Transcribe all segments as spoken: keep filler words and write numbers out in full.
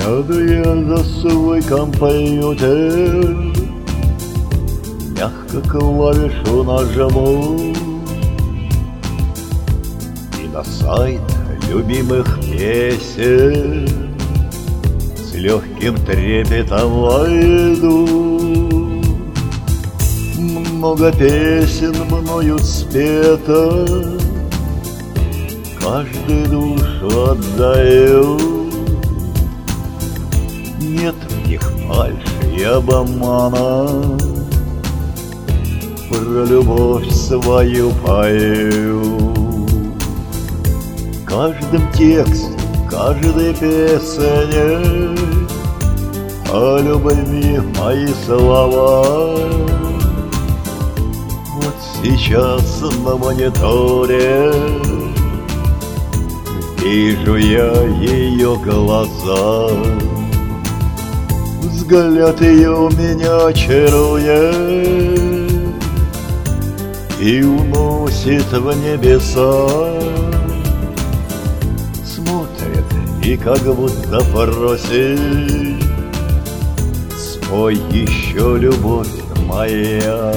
Сяду я за свой компьютер, мягко клавишу нажму, и на сайт любимых песен с легким трепетом войду. Много песен мною спето, каждый душу отдаю. Нет в них фальши и обмана, про любовь свою пою. В каждом тексте, каждой песне о любви мои слова. Вот сейчас на мониторе вижу я ее глаза. Взгляд ее меня чарует и уносит в небеса. Смотрит и как будто просит: спой еще, любовь моя.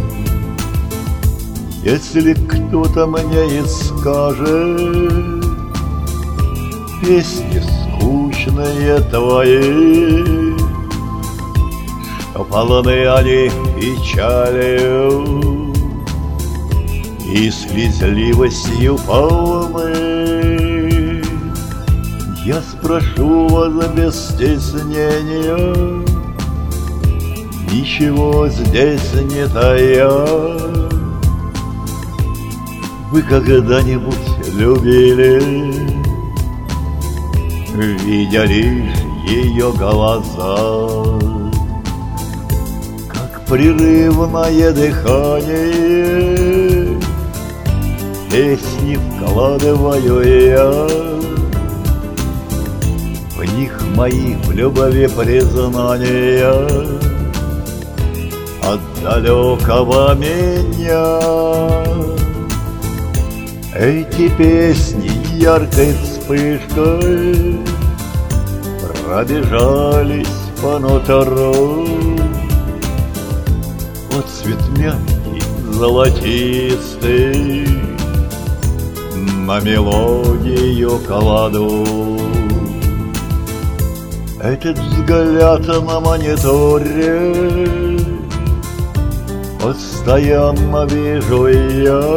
Если кто-то мне и скажет: песни скучные твои, что полны они печалью и слезливостью полны, я спрошу вас без стеснения, ничего здесь не тая. Вы когда-нибудь любили, видя лишь ее глаза? Прерывное дыхание песни вкладываю я, в них мои в любви признания от далекого меня. Эти песни яркой вспышкой пробежались по нутру. Вот цвет мягкий, золотистый, на мелодию кладу. Этот взгляд на мониторе постоянно вижу я,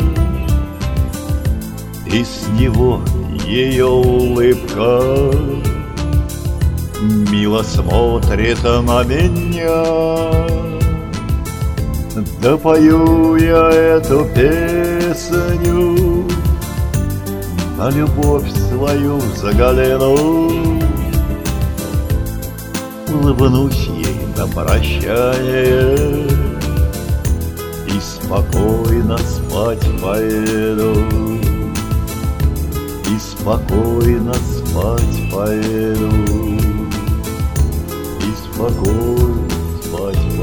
и с него ее улыбка мило смотрит на меня. Да пою я эту песню, на любовь свою загляну, улыбнусь ей на прощание и спокойно спать пойду, и спокойно спать пойду, и спокойно спать пойду.